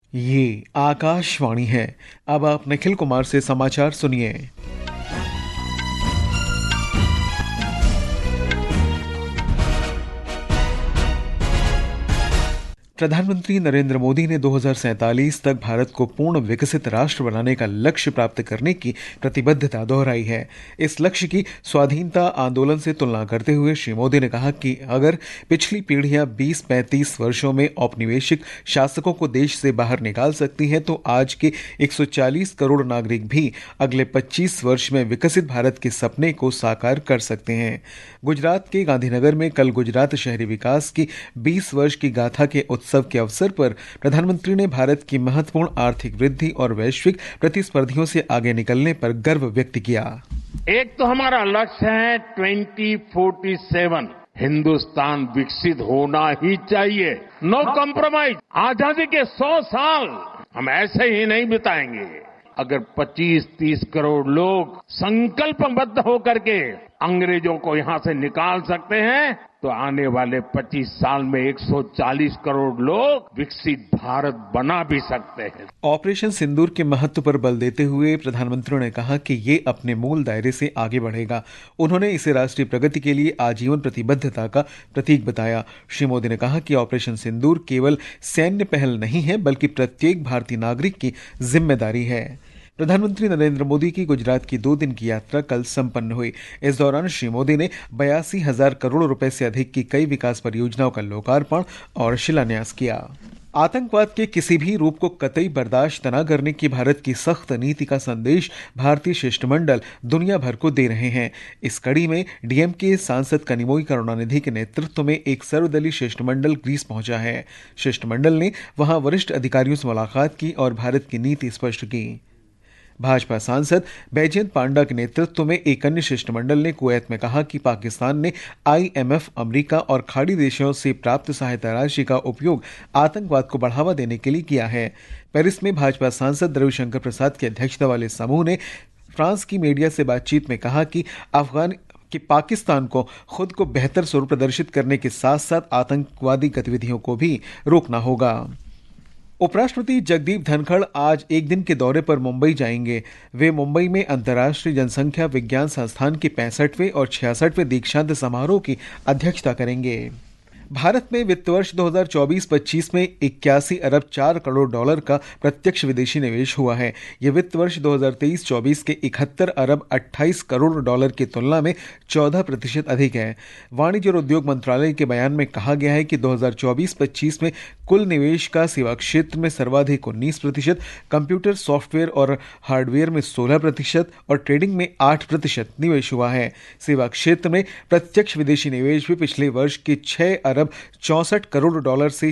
ये आकाशवाणी है। अब आप निखिल कुमार से समाचार सुनिए। प्रधानमंत्री नरेंद्र मोदी ने 2047 तक भारत को पूर्ण विकसित राष्ट्र बनाने का लक्ष्य प्राप्त करने की प्रतिबद्धता दोहराई है। इस लक्ष्य की स्वाधीनता आंदोलन से तुलना करते हुए श्री मोदी ने कहा कि अगर पिछली पीढ़ियां 20-35 वर्षों में औपनिवेशिक शासकों को देश से बाहर निकाल सकती हैं, तो आज के 140 करोड़ नागरिक भी अगले 25 वर्ष में विकसित भारत के सपने को साकार कर सकते हैं। गुजरात के गांधीनगर में कल गुजरात शहरी विकास की 20 वर्ष की गाथा के उत्सव के अवसर पर प्रधानमंत्री ने भारत की महत्वपूर्ण आर्थिक वृद्धि और वैश्विक प्रतिस्पर्धियों से आगे निकलने पर गर्व व्यक्त किया। एक तो हमारा लक्ष्य है 2047 हिंदुस्तान विकसित होना ही चाहिए, नो कॉम्प्रोमाइज। आजादी के 100 साल हम ऐसे ही नहीं बिताएंगे। अगर 25-30 करोड़ लोग संकल्पबद्ध होकर के अंग्रेजों को यहां से निकाल सकते हैं, तो आने वाले 25 साल में 140 करोड़ लोग विकसित भारत बना भी सकते हैं। ऑपरेशन सिंदूर के महत्व पर बल देते हुए प्रधानमंत्री ने कहा कि ये अपने मूल दायरे से आगे बढ़ेगा। उन्होंने इसे राष्ट्रीय प्रगति के लिए आजीवन प्रतिबद्धता का प्रतीक बताया। श्री मोदी ने कहा कि ऑपरेशन सिंदूर केवल सैन्य पहल नहीं है, बल्कि प्रत्येक भारतीय नागरिक की जिम्मेदारी है। प्रधानमंत्री नरेंद्र मोदी की गुजरात की 2 दिन की यात्रा कल संपन्न हुई। इस दौरान श्री मोदी ने 82,000 करोड़ रुपए से अधिक की कई विकास परियोजनाओं का लोकार्पण और शिलान्यास किया। आतंकवाद के किसी भी रूप को कतई बर्दाश्त न करने की भारत की सख्त नीति का संदेश भारतीय शिष्टमंडल दुनिया भर को दे रहे हैं। इस कड़ी में डीएमके सांसद कनिमोई करुणानिधि के नेतृत्व में एक सर्वदलीय शिष्टमंडल ग्रीस पहुंचा है। शिष्टमंडल ने वहां वरिष्ठ अधिकारियों से मुलाकात की और भारत की नीति स्पष्ट की। भाजपा सांसद बैजयंत पांडा के नेतृत्व में एक अन्य शिष्टमंडल ने कुवैत में कहा कि पाकिस्तान ने IMF, अमेरिका और खाड़ी देशों से प्राप्त सहायता राशि का उपयोग आतंकवाद को बढ़ावा देने के लिए किया है। पेरिस में भाजपा सांसद रविशंकर प्रसाद की अध्यक्षता वाले समूह ने फ्रांस की मीडिया से बातचीत में कहा कि पाकिस्तान को खुद को बेहतर स्वरूप प्रदर्शित करने के साथ साथ आतंकवादी गतिविधियों को भी रोकना होगा। उपराष्ट्रपति जगदीप धनखड़ आज एक दिन के दौरे पर मुंबई जाएंगे। वे मुंबई में अंतर्राष्ट्रीय जनसंख्या विज्ञान संस्थान के 65वें और 66वें दीक्षांत समारोह की अध्यक्षता करेंगे। भारत में वित्त वर्ष 2024-25 में 81 अरब 4 करोड़ डॉलर का प्रत्यक्ष विदेशी निवेश हुआ है। यह वित्त वर्ष 2023-24 के 71 अरब 28 करोड़ डॉलर की तुलना में 14% अधिक है। वाणिज्य और उद्योग मंत्रालय के बयान में कहा गया है कि 2024-25 में कुल निवेश का सेवा क्षेत्र में सर्वाधिक 19%, कंप्यूटर सॉफ्टवेयर और हार्डवेयर में 16% और ट्रेडिंग में 8% निवेश हुआ है। सेवा क्षेत्र में प्रत्यक्ष विदेशी निवेश भी पिछले वर्ष के 6 अरब 64 करोड़ डॉलर से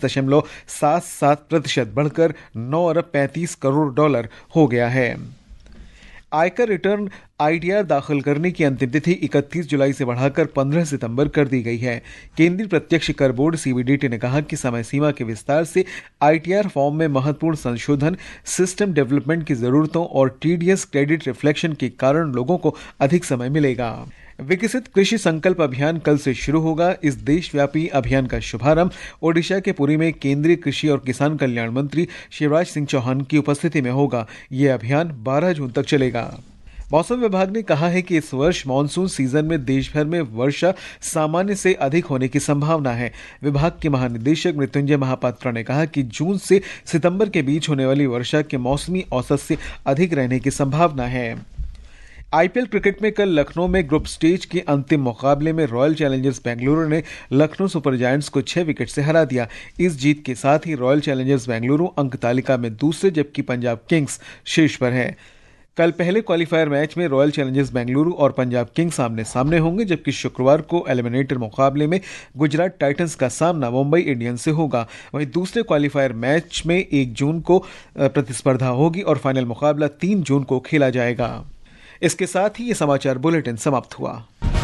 40.77% बढ़कर 9 अरब 35 करोड़ डॉलर हो गया है। आयकर रिटर्न ITR दाखिल करने की अंतिम तिथि 31 जुलाई से बढ़ाकर 15 सितंबर कर दी गई है। केंद्रीय प्रत्यक्ष कर बोर्ड CBDT ने कहा कि समय सीमा के विस्तार से ITR फॉर्म में महत्वपूर्ण संशोधन, सिस्टम डेवलपमेंट की जरूरतों और TDS क्रेडिट रिफ्लेक्शन के कारण लोगों को अधिक समय मिलेगा। विकसित कृषि संकल्प अभियान कल से शुरू होगा। इस देशव्यापी अभियान का शुभारंभ ओडिशा के पुरी में केंद्रीय कृषि और किसान कल्याण मंत्री शिवराज सिंह चौहान की उपस्थिति में होगा। यह अभियान 12 जून तक चलेगा। मौसम विभाग ने कहा है कि इस वर्ष मानसून सीजन में देश भर में वर्षा सामान्य से अधिक होने की संभावना है। विभाग के महानिदेशक मृत्युंजय महापात्रा ने कहा कि जून से सितंबर के बीच होने वाली वर्षा के मौसमी औसत से अधिक रहने की संभावना है। IPL क्रिकेट में कल लखनऊ में ग्रुप स्टेज के अंतिम मुकाबले में रॉयल चैलेंजर्स बेंगलुरु ने लखनऊ सुपर जायंट्स को 6 विकेट से हरा दिया। इस जीत के साथ ही रॉयल चैलेंजर्स बेंगलुरु अंक तालिका में दूसरे, जबकि पंजाब किंग्स शीर्ष पर है। कल पहले क्वालिफायर मैच में रॉयल चैलेंजर्स बेंगलुरु और पंजाब किंग्स आमने सामने होंगे, जबकि शुक्रवार को एलिमिनेटर मुकाबले में गुजरात टाइटंस का सामना मुंबई इंडियंस से होगा। वहीं दूसरे क्वालिफायर मैच में 1 जून को प्रतिस्पर्धा होगी और फाइनल मुकाबला 3 जून को खेला जाएगा। इसके साथ ही ये समाचार बुलेटिन समाप्त हुआ।